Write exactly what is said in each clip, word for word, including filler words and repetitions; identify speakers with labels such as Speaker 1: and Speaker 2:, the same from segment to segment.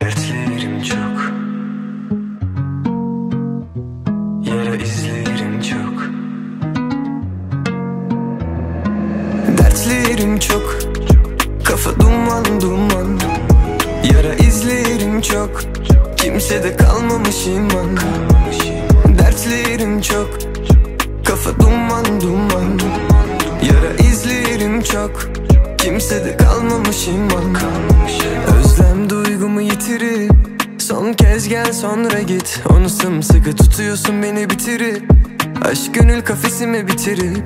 Speaker 1: Dertlerim çok, yara izlerim çok. Dertlerim çok, kafa duman duman. Yara izlerim çok, kimsede kalmamış iman. Dertlerim çok, kafa duman duman. Yara izlerim çok, kimsede kalmamış iman. Özlem duygumu yitirip son kez gel sonra git. Onu sımsıkı tutuyorsun beni bitirip aşk gönül kafesime bitirip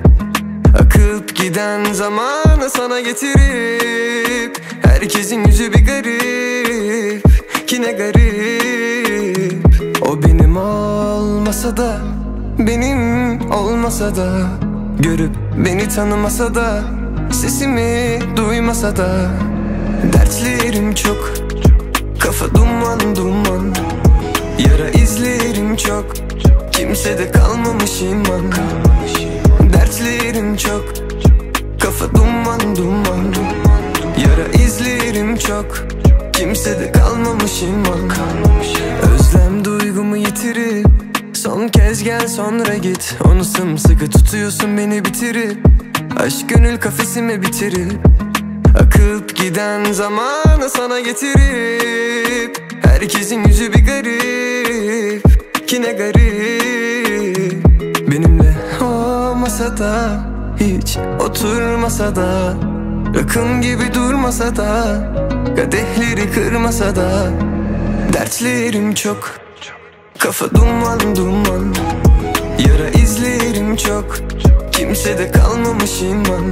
Speaker 1: akıp giden zamanı sana getirip herkesin yüzü bir garip, ki ne garip. O benim olmasa da, benim olmasa da, görüp beni tanımasa da, sesimi duymasa da. Dertlerim çok, kafa duman duman. Yara izlerim çok, kimsede kalmamış iman. Dertlerim çok, kafa duman duman. Yara izlerim çok, kimsede kalmamış iman. Özlem duygumu yitirip son kez gel sonra git. Onu sımsıkı tutuyorsun beni bitirip aşk gönül kafesime bitirip akıp giden zamanı sana getirip herkesin yüzü bir garip, ki ne garip. Benimle olmasa da, hiç oturmasa da, rakım gibi durmasa da, kadehleri kırmasa da. Dertlerim çok, kafa duman duman. Yara izlerim çok, kimsede kalmamış iman.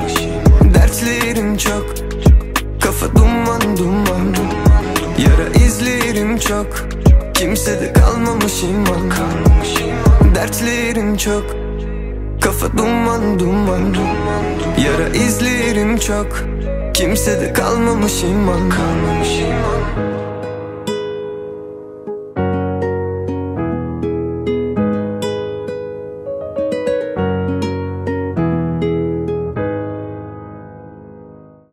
Speaker 1: Dertlerim çok, kafa duman duman. Yara izlerim çok, kimsede kalmamış iman. Dertlerim çok, kafa duman duman. Yara izlerim çok, kimsede kalmamış iman.